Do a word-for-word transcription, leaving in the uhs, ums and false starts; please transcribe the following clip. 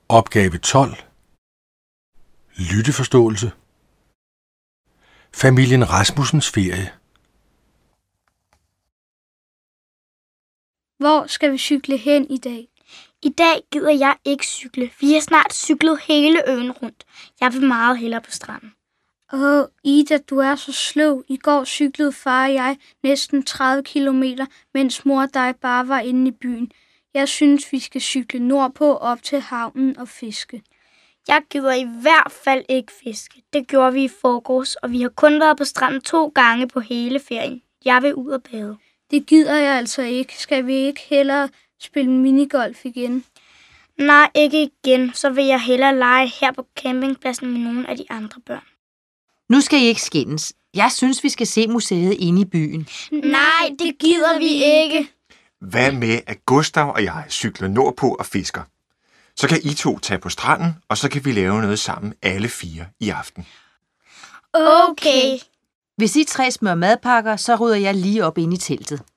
Opgave tolv. Lytteforståelse. Familien Rasmussens ferie. Hvor skal vi cykle hen i dag? I dag gider jeg ikke cykle. Vi har snart cyklet hele øen rundt. Jeg vil meget hellere på stranden. Åh, Ida, du er så sløv. I går cyklede far og jeg næsten tredive kilometer, mens mor og dig bare var inde i byen. Jeg synes, vi skal cykle nordpå op til havnen og fiske. Jeg gider i hvert fald ikke fiske. Det gjorde vi i forgårs, og vi har kun været på stranden to gange på hele ferien. Jeg vil ud og bade. Det gider jeg altså ikke. Skal vi ikke hellere spille minigolf igen? Nej, ikke igen. Så vil jeg hellere lege her på campingpladsen med nogle af de andre børn. Nu skal I ikke skændes. Jeg synes, vi skal se museet inde i byen. Nej, det gider vi ikke. Hvad med, at Gustav og jeg cykler nordpå og fisker? Så kan I to tage på stranden, og så kan vi lave noget sammen alle fire i aften. Okay. Hvis I tre smører madpakker, så rydder jeg lige op inde i teltet.